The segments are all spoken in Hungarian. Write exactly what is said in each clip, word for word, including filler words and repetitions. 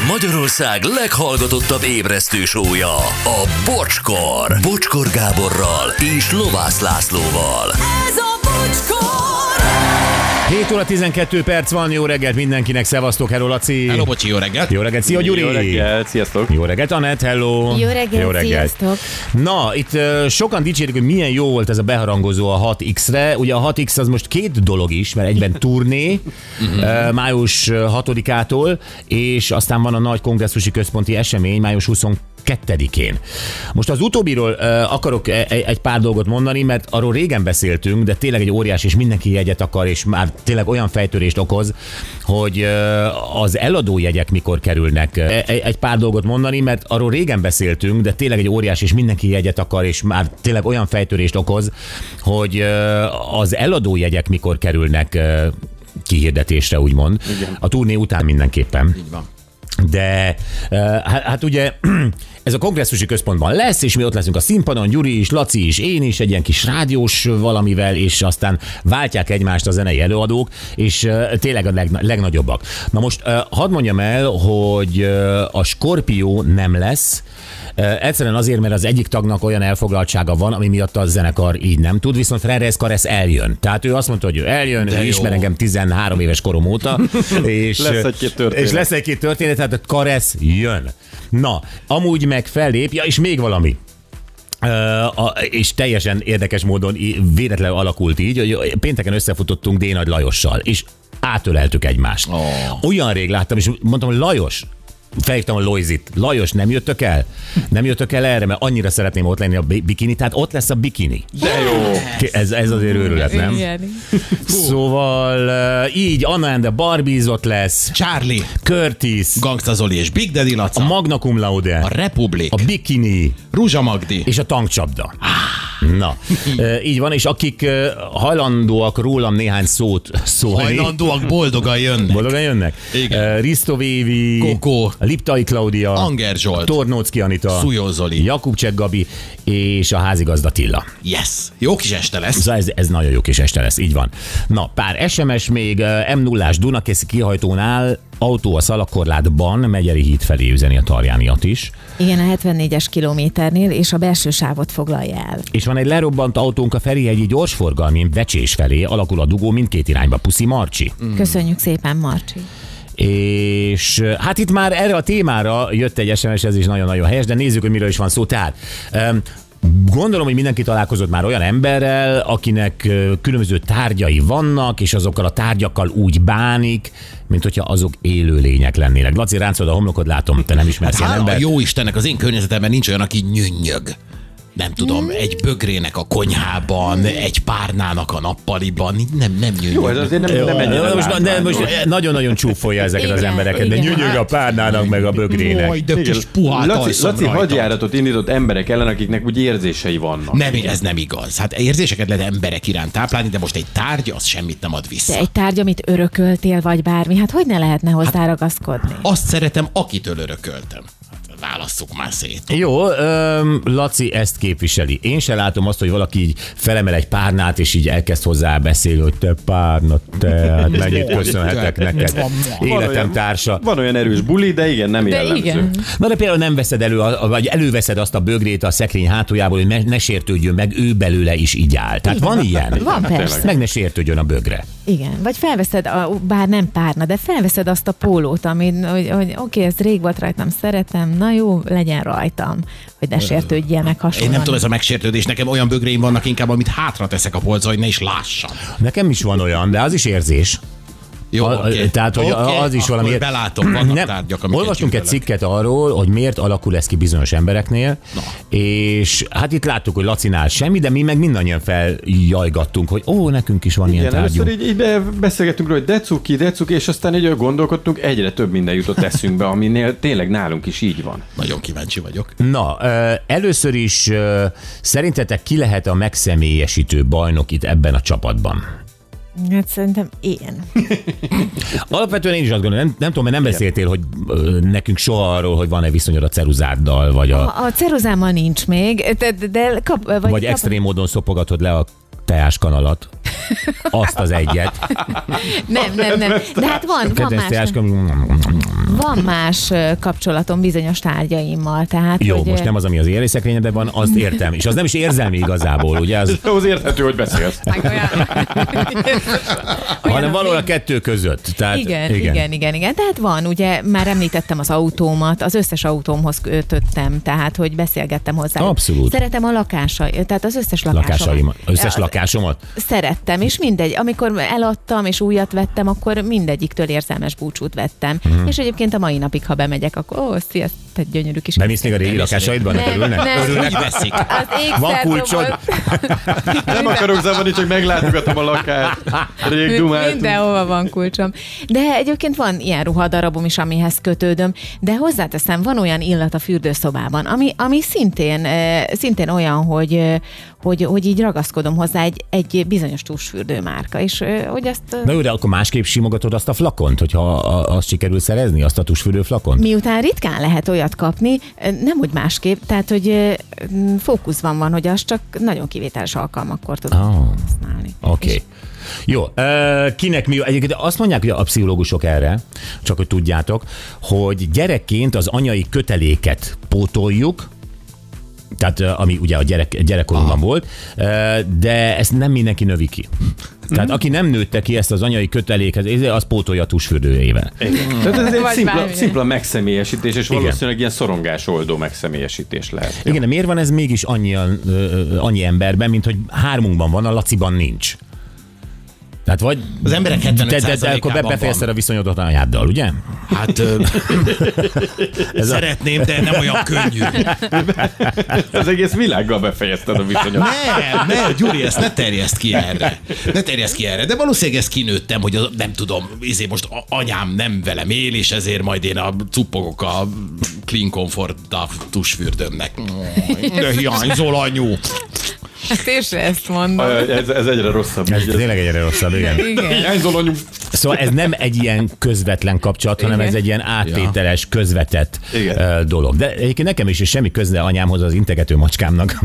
Magyarország leghallgatottabb ébresztő show-ja, a Bocskor. Bocskor Gáborral és Lovász Lászlóval. Ez a Bocskor! hét óra tizenkét perc van, jó reggelt mindenkinek, szevasztok, hello Laci. Hello Bocsi, jó reggelt. Jó reggelt, szia Gyuri. Jó reggelt, sziasztok. Jó reggelt, Anett, hello. Jó reggelt, jó reggelt. Sziasztok. Na, itt uh, sokan dicsérik, hogy milyen jó volt ez a beharangozó a hat iksz-re. Ugye a hat iksz az most két dolog is, mert egyben turné, uh, május hatodikától, és aztán van a nagy kongresszusi központi esemény május huszonkettedikén. Most az utóbbiról uh, akarok e- egy pár dolgot mondani, mert arról régen beszéltünk, de tényleg egy óriás, és mindenki jegyet akar, és már tényleg olyan fejtörést okoz, hogy uh, az eladó jegyek mikor kerülnek. E- egy pár dolgot mondani, mert arról régen beszéltünk, de tényleg egy óriás, és mindenki jegyet akar, és már tényleg olyan fejtörést okoz, hogy uh, az eladó jegyek mikor kerülnek uh, kihirdetésre, úgymond. Igen. A turné után mindenképpen. Így van. De hát, hát ugye ez a kongresszusi központban lesz, és mi ott leszünk a színpadon, Gyuri is, Laci is, én is, egy ilyen kis rádiós valamivel, és aztán váltják egymást a zenei előadók, és tényleg a legna- legnagyobbak. Na most hadd mondjam el, hogy a Skorpió nem lesz, egyszerűen azért, mert az egyik tagnak olyan elfoglaltsága van, ami miatt a zenekar így nem tud, viszont Freres Karesz eljön. Tehát ő azt mondta, hogy ő eljön, ő ismer engem tizenhárom éves korom óta, és lesz egy-két történet. És lesz egy-két történet, tehát a Karesz jön. Na, amúgy meg fellép, ja, és még valami. Uh, a, és teljesen érdekes módon véletlenül alakult így, hogy pénteken összefutottunk D. Nagy Lajossal, és átöleltük egymást. Oh. Olyan rég láttam, és mondtam, hogy Lajos, felhívtam a Lojzit. Lajos, nem jöttök el? Nem jöttök el erre, mert annyira szeretném ott lenni a bikini, tehát ott lesz a bikini. De jó! Ez, ez azért őrület, nem? Igen. Szóval így Anna and the Barbies ott lesz. Charlie. Curtis. Gangsta Zoli és Big Daddy Laca. A Magna Cum Laude. A Republik. A bikini. Ruzsa Magdi. És a tankcsapda. Na, így van, és akik hajlandóak rólam néhány szót szólni. Hajlandóak boldogan jönnek. Boldogan jönnek? Igen. Risto Vévi. Koko. Liptai Klaudia. Anger Zsolt. Tornóczki Anita. Szújó Zoli. Jakubcsek Gabi. És a házigazda Attila. Yes. Jó kis este lesz. Szóval ez, ez nagyon jó kis este lesz, így van. Na, pár es em es még. em nullás Dunakeszi kihajtónál autó a Szalakorlátban Megyeri híd felé üzeni a Tarjániat is. Igen, a hetvennégyes kilométernél, és a belső sávot foglalja el. És van egy lerobbant autónk a Ferihegyi gyorsforgalmi Vecsés felé, alakul a dugó mindkét irányba. Puszi Marcsi. Mm. Köszönjük szépen, Marcsi. És hát itt már erre a témára jött egy es em es, ez is nagyon-nagyon helyes, de nézzük, hogy miről is van szó. Tehát um, gondolom, hogy mindenki találkozott már olyan emberrel, akinek különböző tárgyai vannak, és azokkal a tárgyakkal úgy bánik, mint hogyha azok élő lények lennének. Laci, ráncod a homlokod, látom, te nem ismersz hát ilyen embert. Jó Istennek, az én környezetemben nincs olyan, aki nyünnyög. Nem tudom, egy bögrének a konyhában, egy párnának a nappaliban, nem, nem nyűnyög. Jó, ez azért nem, nem ennyire most, most, de most nagyon-nagyon csúfolja ezeket igen, az embereket, de nyűnyög a párnának, meg a bögrének. Majd, de kis puhát Laci, Laci hadjáratot indított emberek ellen, akiknek úgy érzései vannak. Nem, ez nem igaz. Hát érzéseket lehet emberek iránt táplálni, de most egy tárgy, az semmit nem ad vissza. De egy tárgy, amit örököltél, vagy bármi, hát hogy ne lehetne hozzá hát, ragaszkodni? Azt szeretem, akitől örököltem. Válasszuk már szét. Jó, öm, Laci ezt képviseli. Én se látom azt, hogy valaki így felemel egy párnát, és így elkezd hozzá beszélni, hogy te párna, te, hát mennyit köszönhetek neked. Életem társa. Van olyan erős buli, de igen, nem jellemző. Igen. Na de például nem veszed elő, vagy előveszed azt a bögrét a szekrény hátuljából, hogy ne sértődjön meg, ő belőle is így áll. Tehát igen. Van ilyen? Van, persze. Meg ne sértődjön a bögre. Igen, vagy felveszed, a, bár nem párna, de felveszed azt a pólót, amit, hogy, hogy oké, okay, ez rég volt rajtam, szeretem, na jó, legyen rajtam, hogy ne sértődjenek hasonlóan. Én nem tudom, ez a megsértődés, nekem olyan bögréim vannak inkább, amit hátra teszek a polcra, hogy ne is lássam. Nekem is van olyan, de az is érzés. Jó, a, okay. Tehát, hogy okay, az is valami... belátom, vannak nem, tárgyak, amiket olvastunk egy cikket arról, hogy miért alakul ez ki bizonyos embereknél, na. És hát itt láttuk, hogy Lacinál semmi, de mi meg mindannyian feljajgattunk, hogy ó, nekünk is van igen, ilyen tárgyunk. Először így, így beszélgettünk róla, hogy de cuki, de cuki, és aztán így gondolkodtunk, egyre több minden jutott eszünkbe, aminél tényleg nálunk is így van. Nagyon kíváncsi vagyok. Na, először is szerintetek ki lehet a megszemélyesítő bajnok itt ebben a csapatban? Hát szerintem én. Alapvetően én is azt gondolom, nem, nem tudom, mert nem beszéltél, hogy nekünk soha arról, hogy van-e viszonyod a ceruzáddal, vagy a... A, a ceruzámmal nincs még, de, de kap... Vagy, vagy kap... extrém módon szopogatod le a teáskanalat. Azt az egyet. Nem, nem, nem. De hát van, van Kedves más, teáskanalat. van más ö, kapcsolatom bizonyos tárgyaimmal. Tehát, Jó, hogy, most nem az, ami az ériszekrényedben van, azt értem. És az nem is érzelmi igazából, ugye? Az, Az érthető, hogy beszélsz. hanem valahol a kettő között. Tehát, Igen, igen, igen, igen, igen. Tehát van, ugye már említettem az autómat, az összes autómhoz kötöttem, tehát hogy beszélgettem hozzá. Abszolút. Szeretem a lakásai, tehát az összes lakásomat. Lakásaimat. Összes lakásomat? Szerettem, és mindegy. Amikor eladtam és újat vettem, akkor mindegyiktől érzelmes búcsút vettem. Mhm. Uh-huh. És egyébként a mai napig, ha bemegyek, akkor ó, szia, te gyönyörű kis. Bemész még a régi lakásaidban? Ne örülnek? Úgy veszik. Az ékszer Van kulcsod? Nem akarok zavarni, csak meglátogatom a lakást. Rég dumáltunk. Mindenhova van kulcsom. De egyébként van ilyen ruhadarabom is, amihez kötődöm, de hozzáteszem, van olyan illat a fürdőszobában, ami, ami szintén, eh, szintén olyan, hogy, eh, hogy, hogy így ragaszkodom hozzá egy, egy bizonyos tusfürdőmárka, és eh, hogy azt... eh, Na jó, de akkor másképp simogatod azt a flakont, hogyha a- azt sikerül szerezni, azt a tusfürdő flakont? Miután ritkán lehet olyat kapni, eh, nem úgy másképp, tehát hogy eh, fókuszban van, hogy azt csak nagyon kivételes alkalmakkor tudom Ah. használni. Oké. Okay. Jó, ö, kinek mi jó? Egyébként azt mondják, hogy a pszichológusok erre, csak hogy tudjátok, hogy gyerekként az anyai köteléket pótoljuk, tehát ö, ami ugye a gyerek, gyerekkorunkban volt, ö, de ezt nem mindenki növi ki. Tehát aki nem nőtte ki ezt az anyai kötelékhez, az pótolja a tusfürdőjével. Tehát ez egy Vagy szimpla, bármilyen. szimpla megszemélyesítés, és Igen. valószínűleg ilyen szorongásoldó megszemélyesítés lehet. Igen, de miért van ez mégis annyi, ö, annyi emberben, mint hogy hármunkban van, a Laciban nincs? Tehát vagy... Az emberek hetvenöt de, de, de akkor százalékában be- befejezted van. a viszonyodat anyáddal, ugye? Hát ö, szeretném, de nem olyan könnyű. Az egész világgal befejezted a viszonyot. Nem, ne, Gyuri, ezt ne terjeszt ki erre. Ne terjeszt ki erre. De valószínűleg ezt kinőttem, hogy az, nem tudom, izé most a- anyám nem velem él, és ezért majd én a cuppogok a Clean Comfort tusfürdőmnek. De hiányzol, anyu. Hát én se ezt mondom. Aj, Ez, ez egyre rosszabb. Ez Így- tényleg egyre rosszabb, igen. Igen. Hiányzol, anyu. Szóval ez nem egy ilyen közvetlen kapcsolat, hanem Igen. ez egy ilyen áttételes, közvetett Igen. ö, dolog. De egyébként nekem is semmi köze anyámhoz, az integető macskámnak.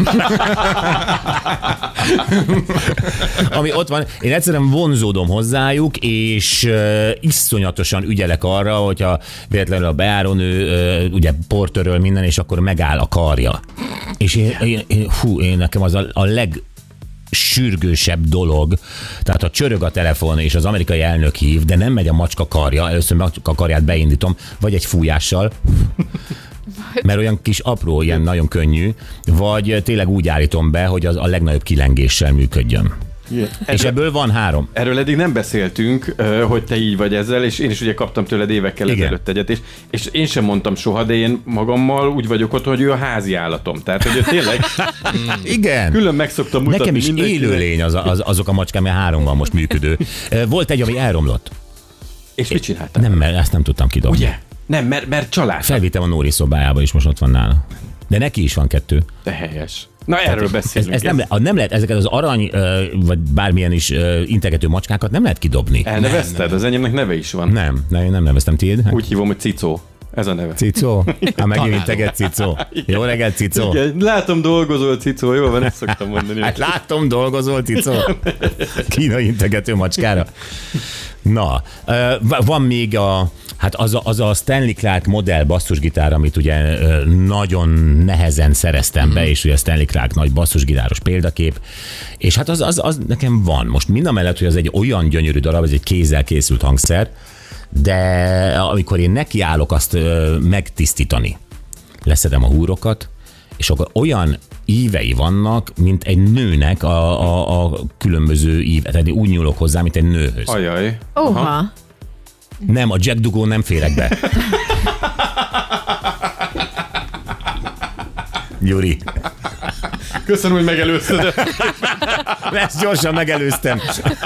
Ami ott van, én egyszerűen vonzódom hozzájuk, és uh, iszonyatosan ügyelek arra, hogyha véletlenül a bejárónő uh, ugye portöröl minden, és akkor megáll a karja. És én, én, én, hú, én nekem az a, a leg sürgősebb dolog, tehát ha csörög a telefon és az amerikai elnök hív, de nem megy a macska karja, először a karját beindítom, vagy egy fújással, mert olyan kis apró, ilyen nagyon könnyű, vagy tényleg úgy állítom be, hogy az a legnagyobb kilengéssel működjön. Yeah. És ebből van három. Erről eddig nem beszéltünk, ö, hogy te így vagy ezzel, és én is ugye kaptam tőled évekkel Igen. ezelőtt egyet, és, és én sem mondtam soha, de én magammal úgy vagyok ott, hogy ő a házi állatom. Tehát, hogy ő tényleg Igen. külön meg szoktam mutatni Nekem is mindenkinek. élőlény az, az, azok a macskám, mert három van most működő. Volt egy, ami elromlott. És mit csináltál? Nem, mert ezt nem tudtam kidobni. Ugye? Nem, mert, mert család. Felvittem a Nóri szobájába, és most ott van nála. De neki is van kettő. De helyes. Na erről Ez, beszélünk. ez nem, le, nem lehet, ezeket az arany, ö, vagy bármilyen is ö, integető macskákat nem lehet kidobni. Elnevezted? Az enyémnek neve is van. Nem, nem, én nem neveztem tiéd. Úgy hívom, hogy Cicó. Ez a neve. Cicó? Hát megint integet Cicó. Jó reggelt, Cicó. Igen, látom, dolgozol, Cicó. Jó van, ezt szoktam mondani. Hát látom, dolgozol, Cicó. Kínai integető macskára. Na, ö, van még a, hát az a, az a Stanley Clark modell basszusgitár, amit ugye ö, nagyon nehezen szereztem be, és ugye a Stanley Clark nagy basszusgitáros példakép, és hát az, az, az nekem van. Most mindamellett, hogy az egy olyan gyönyörű darab, ez egy kézzel készült hangszer, de amikor én nekiállok azt ö, megtisztítani, leszedem a húrokat, és akkor olyan ívei vannak, mint egy nőnek a, a, a különböző íve. Tehát én úgy nyúlok hozzá, mint egy nőhöz. Ajaj. Oha. Nem, a Jack Dugó nem férek be. Gyuri. Köszönöm, hogy megelőzted. Ezt gyorsan megelőztem.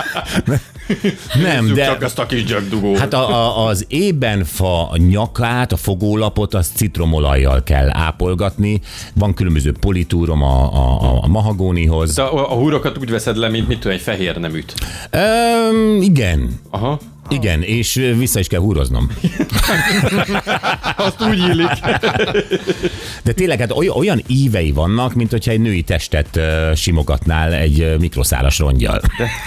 Nem, Nézzük de... csak azt a kis dzsakdugót. Hát a, a, az ébenfa nyakát, a fogólapot, azt citromolajjal kell ápolgatni. Van különböző politúrom a, a, a mahagónihoz. De a, a húrokat úgy veszed le, mint mit tudom, egy fehér neműt. Öm, igen. Aha. Igen, és vissza is kell húroznom. Azt úgy illik. De tényleg hát oly- olyan ívei vannak, mint hogyha egy női testet uh, simogatnál egy uh, mikroszálas rongyal.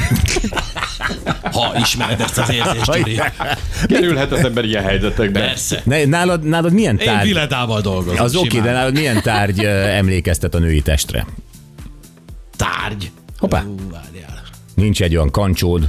Ha ismered ezt az érzést, Gyuri. Kerülhet az ember ilyen helyzetekbe. Persze. Ne, nálad, nálad milyen Én tárgy? Viledával dolgozom. Az oké, simán. de nálad milyen tárgy uh, emlékeztet a női testre? Tárgy. Hoppá. Ú, várjál. Nincs egy olyan kancsód.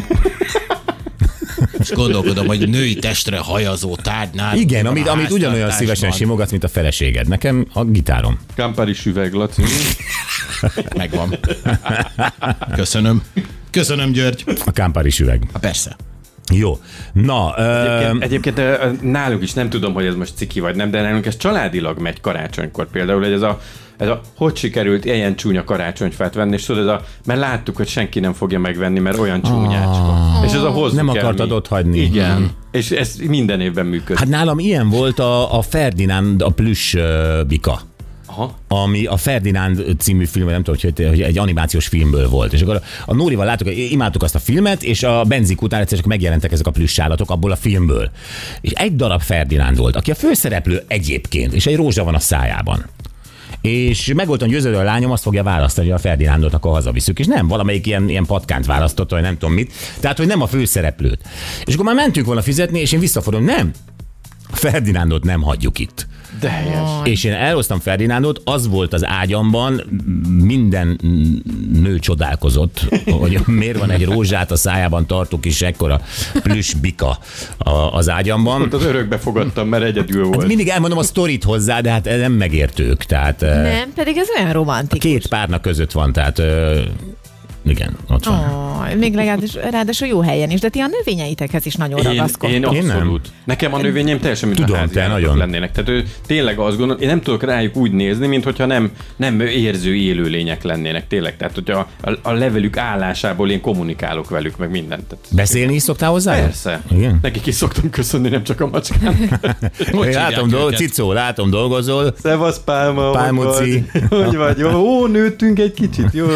És gondolkodom, hogy női testre hajazó tárgynál. Igen, amit, amit ugyanolyan háztartásban. szívesen simogatsz, mint a feleséged. Nekem a gitárom. Campari süveg, Laci. Megvan. Köszönöm. Köszönöm, György. A Campari süveg. Ha persze. Jó. Na, Egyébként, ö, egyébként ö, nálunk is nem tudom, hogy ez most ciki vagy nem, de nálunk ez családilag megy karácsonykor például, hogy ez a, ez a hogy sikerült ilyen csúnya karácsonyfát venni, és tudod, ez a, mert láttuk, hogy senki nem fogja megvenni, mert olyan csúnyácska. És ez a hozzuk Nem el akartad mi. ott hagyni. Igen. Mhm. És ez minden évben működik. hát nálam ilyen volt a, a Ferdinand, a plüss ö, bika. Aha. Ami a Ferdinand című film, nem tudom, hogy, hogy egy animációs filmből volt. És akkor a Nórival láttuk, imádtuk azt a filmet, és a benzik után egyszer csak megjelentek ezek a plüss állatok abból a filmből. És egy darab Ferdinand volt, aki a főszereplő egyébként, és egy rózsa van a szájában. És meg voltam győződve, a lányom azt fogja választani, hogy a Ferdinándot akkor hazaviszük. És nem, valamelyik ilyen, ilyen patkánt választotta, vagy nem tudom mit. Tehát, hogy nem a főszereplőt. És akkor már mentünk volna fizetni, és én visszafordulom, nem, a Ferdinándot nem hagyjuk itt. De helyes. És én elhoztam Ferdinándot, az volt az ágyamban, minden nő csodálkozott, hogy miért van egy rózsát a szájában tartó kis ekkora plüss bika a- az ágyamban. Pont az örökbe fogadtam, mert egyedül volt. Hát mindig elmondom a sztorit hozzá, de hát nem megértők. Tehát ö, Nem, pedig ez olyan romantikus. két párna között van, tehát ö, igen, ott van. Oh, még legalábbis ráadásul jó helyen is, de ti a növényeitekhez is nagyon Én, ragaszkodtok. én Én nem. abszolút. Nekem a növényeim teljesen mint Tudom, a házi te állatok nagyon. lennének. Tehát ő tényleg azt gondolom, én nem tudok rájuk úgy nézni, mint hogyha nem, nem érző élőlények lennének tényleg. Tehát, hogyha a, a levelük állásából én kommunikálok velük, meg mindent. Tehát, Beszélni is szoktál hozzá? persze. Igen? Nekik is szoktam köszönni, nem csak a macskán. Hogy Én látom, hívják dolg, őket? Cicó, látom, dolgozol. Szevasz, Pálma. hogy Pálmoci. vagy? Hogy vagy? Jó, ó, nőttünk egy kicsit. Jó.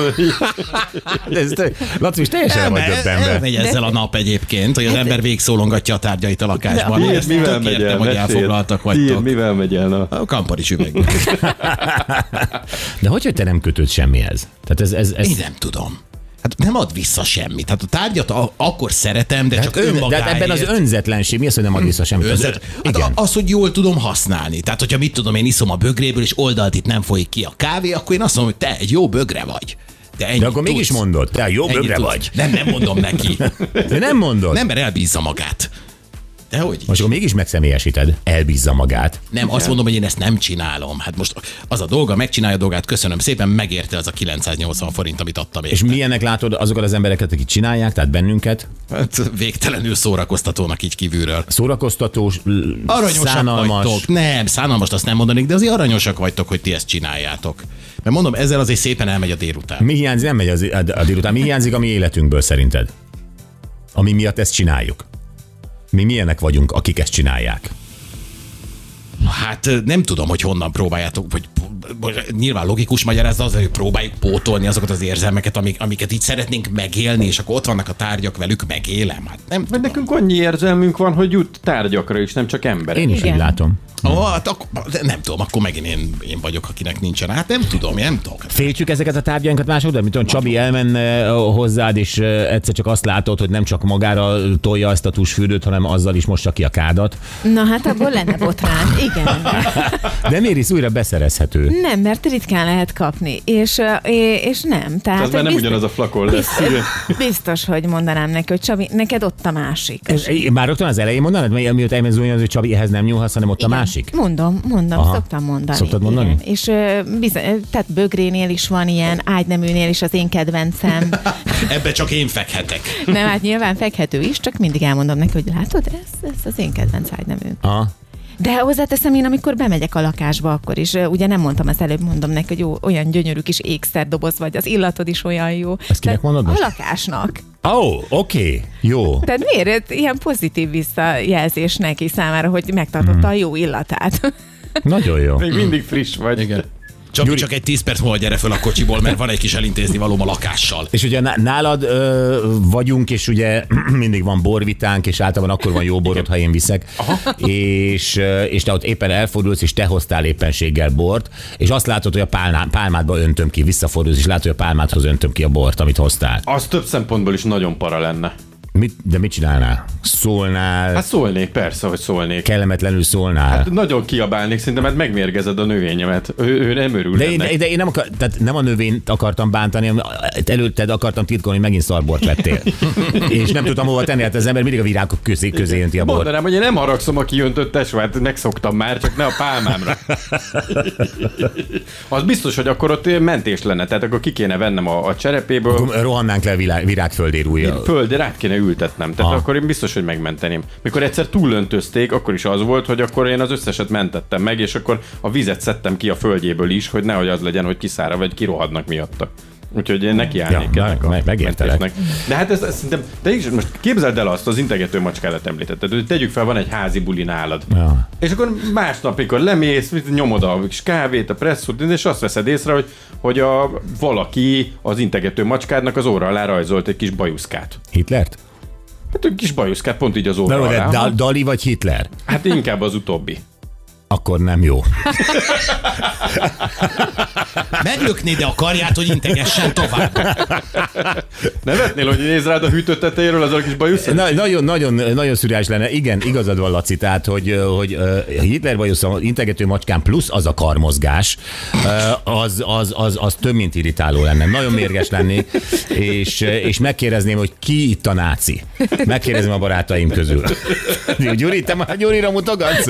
De ez, te- Laci, is teljesen el vagy El- döbbenve. Elmegy ezzel a nap egyébként, hogy az ember végigszólogatja a tárgyait a lakásban. Tiéd Ezt mivel tök megy értem, el? hogy Meséld. elfoglaltak Tiéd vagytok. mivel megy el? Na? A Campari süveg. De hogy, hogy te nem kötődsz semmihez? Tehát ez, ez, ez... Én nem tudom. Hát nem ad vissza semmit. Hát a tárgyat a- akkor szeretem, de Hát csak ön, de önmagáért. hát ebben az önzetlenség, mi az, hogy nem ad vissza semmit? Az, Önzet. Hát igen. az, hogy jól tudom használni. Tehát, hogyha mit tudom, én iszom a bögréből, és oldalt itt nem folyik ki a kávé, akkor én azt mondom, hogy te egy jó bögre vagy. De, De akkor mégis mondod, te jó Ennyit bögre tudsz. vagy. Nem, nem mondom neki. De nem mondod. Nem, mert elbízza magát. De hogy? Most akkor mégis megszemélyesíted, elbízza magát. Nem, azt mondom, hogy én ezt nem csinálom. Hát most az a dolga, megcsinálja a dolgát, köszönöm szépen, megérte az a kilencszáznyolcvan forint, amit adtam És érte. milyennek látod azokat az embereket, akik csinálják, tehát bennünket? Hát végtelenül szórakoztatónak így kívülről. Szórakoztatós, Aranyosak szánalmas. vagytok. Nem, szánalmast azt nem mondanék, de azért aranyosak vagytok, hogy ti ezt csináljátok. Mert mondom, ezzel azért szépen elmegy a délután. Mi hiányzik, nem megy az, a, a délután, mi hiányzik a mi életünkből szerinted? Ami miatt ezt csináljuk. Mi milyenek vagyunk, akik ezt csinálják? Hát nem tudom, hogy honnan próbáljátok, vagy nyilván logikus magyarázat az, hogy próbáljuk pótolni azokat az érzelmeket, amik, amiket így szeretnénk megélni, és akkor ott vannak a tárgyak, velük megélem. Hát nem Mert tudom. nekünk annyi érzelmünk van, hogy jut tárgyakra is, nem csak emberek. Én is Igen. így látom. Ó, hát akkor, de nem tudom, akkor megint én, én vagyok, akinek nincsen. Hát nem tudom, én nem tudok. Féltjük ezeket a tárgyainkat mások, de mint tudom, Csabi elmenne hozzád, és eh, egyszer csak azt látod, hogy nem csak magára tolja ezt a tusfürdőt, hanem azzal is mossa ki a kádat. Na hát abból lenne botrány, igen. De miért is újra beszerezhető? Nem, mert ritkán lehet kapni, és, ö, és nem. Tehát Az már nem ugyanaz a flakon lesz. Igen. biztos, hogy mondanám neki, hogy Csabi, neked ott a másik. Ez, már rögtön az elején mondanád, mert miatt elmezőjön, hogy Csabi, ehhez nem nyúlhatsz, hanem ott a Igen. másik? Mondom, mondom, Aha. szoktam mondani. Szoktad mondani? Igen. És ö, bizony, tehát bögrénél is van ilyen, ágyneműnél is az én kedvencem. Ebbe csak én fekhetek. Nem, hát nyilván fekhető is, csak mindig elmondom neki, hogy látod, ez, ez az én kedvenc ágyneműm. Aha. De hozzáteszem én, amikor bemegyek a lakásba, akkor is, ugye nem mondtam, ezt előbb mondom neki, hogy jó, olyan gyönyörű kis ékszerdoboz vagy, az illatod is olyan jó. Ezt kinek Tehát mondod most? A lakásnak. Ó, oh, oké, okay. Jó. Tehát miért ilyen pozitív visszajelzés neki számára, hogy megtartotta a jó illatát? Nagyon jó. Még mindig friss vagy. Igen. Csak, Gyuri... csak egy tíz perc múlva gyere föl a kocsiból, mert van egy kis elintézni valóm a lakással. És ugye nálad ö, vagyunk, és ugye mindig van borvitánk, és általában akkor van jó borod, ha én viszek. És, és te ott éppen elfordulsz, és te hoztál éppenséggel bort, és azt látod, hogy a pálná, pálmádba öntöm ki, visszafordulsz, és látod, hogy a pálmádhoz öntöm ki a bort, amit hoztál. Az több szempontból is nagyon para lenne. Mit, de mit csinálnál? Szólnál? Hát szólnék, persze, hogy szólnék. Kellemetlenül szólnál? Hát nagyon kiabálnék, szerintem hát megmérgezed a növényemet. Ő, ő nem örül de, ennek. de, de én nem, akar, tehát nem a növényt akartam bántani, hanem előtted akartam titkolni, hogy megint szarbort vettél. És nem tudtam hova tenni, hát az ember mindig a virágok közé, közé jönti a bort. Mondanám, hogy én nem haragszom a kijöntött tesóát, megszoktam már, csak ne a pálmámra. Az biztos, hogy akkor ott mentés lenne, tehát akkor ki kéne vennem a, a cserepéből. Akkor rohannánk le a virág, virágföldér újra. Földre át kéne ültetnem, tehát Aha. akkor én biztos, hogy megmenteném. Mikor egyszer túlöntözték, akkor is az volt, hogy akkor én az összeset mentettem meg, és akkor a vizet szedtem ki a földjéből is, hogy nehogy az legyen, hogy kiszára, vagy kirohadnak miatta. Úgyhogy én nekiállnék Ja, ennek meg, a megértelek. mentésnek. De hát ez, ez szerintem, te is most képzeld el azt, az integető macskádat említetted, hogy tegyük fel, van egy házi buli nálad. Ja. És akkor másnap, amikor lemész, nyomod a kis kávét, a presszót, és azt veszed észre, hogy, hogy a, valaki az integető macskádnak az óra alá rajzolt egy kis bajuszkát. Hitlert? Hát egy kis bajuszkát pont így az óra De, alá. de Dal- Dali vagy Hitler? Hát inkább az utóbbi. Akkor nem jó. Meglöknéd a karját, hogy integessen tovább. Nevetnél, hogy néz rád a hűtő tetejéről az a kis bajusz? Na, nagyon, nagyon, nagyon szürreális lenne. Igen, igazad van, Laci, tehát, hogy, hogy uh, Hitler bajusz, integető macskán plusz az a karmozgás, uh, az, az, az, az több, mint irritáló lenne. Nagyon mérges lennék, és, és megkérdezném, hogy ki itt a náci. Megkérdezném a barátaim közül. Gyuri, te már Gyurira mutogatsz?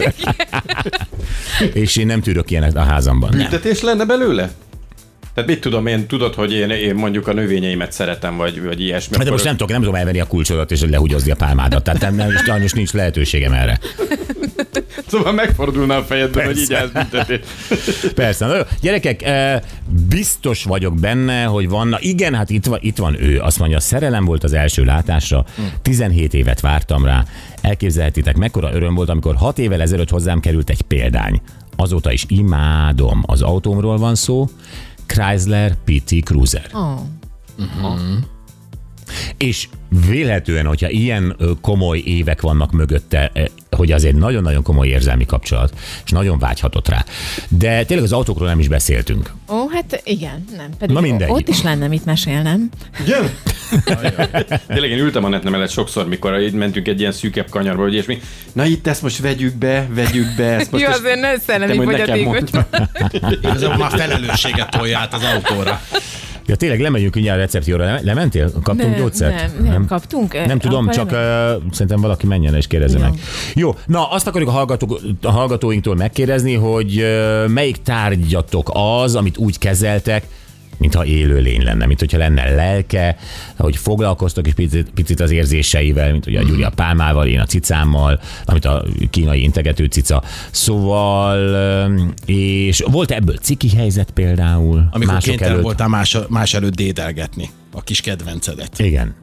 És én nem tűrök ilyenek a házamban. Büntetés lenne belőle? Tehát mit tudom én, tudod, hogy én, én mondjuk a növényeimet szeretem, vagy, vagy ilyesmi. De most nem tudom, nem tudom elvenni a kulcsodat és lehugyozni a pálmádat. Tehát nem, nem, sajnos nincs lehetőségem erre. Szóval megfordulna a fejedben, hogy így állsz büntetés. Persze. Na jó. Gyerekek, biztos vagyok benne, hogy van. Na igen, hát itt van, itt van ő. Azt mondja, szerelem volt az első látásra, tizenhét évet vártam rá. Elképzelhetitek, mekkora öröm volt, amikor hat évvel ezelőtt hozzám került egy példány. Azóta is imádom. Az autómról van szó. Chrysler pé té Cruiser. Oh. Uh-huh. És vélhetően, hogyha ilyen komoly évek vannak mögötte, hogy azért nagyon-nagyon komoly érzelmi kapcsolat, és nagyon vágyhatott rá. De tényleg az autókról nem is beszéltünk. Ó, hát igen, nem. Pedig Na mindegy. ott is lenne mit mesélnem. Igen? Tényleg én ültem a netnem mellett sokszor, mikor így mentünk egy ilyen szűkebb kanyarba, hogy ilyesmi. Na itt ezt most vegyük be, vegyük be. Ezt most Jó, ezt... azért ne szellemi Hittem, hogy nekem fogyatékos. mondta. Igazából már felelősséget tolja át az autóra. Ja, tényleg lemegyünk mindjárt a recepcióra. Le- Lementél? Kaptunk Nem, gyógyszert? nem, nem, kaptunk. Nem tudom, Akkor csak nem. uh, szerintem valaki menjen és kérdezze Jó. meg. Jó, na azt akarjuk a, hallgatók, a hallgatóinktól megkérdezni, hogy uh, melyik tárgyatok az, amit úgy kezeltek, mintha élő lény lenne, mint hogyha lenne lelke, hogy foglalkoztok is picit, picit az érzéseivel, mint ugye a Gyuri a pálmával, én a cicámmal, amit a kínai integető cica. Szóval, és volt ebből ciki helyzet például? Amikor mások kénytelen előtt? voltál más, más előtt dédelgetni a kis kedvencedet. Igen.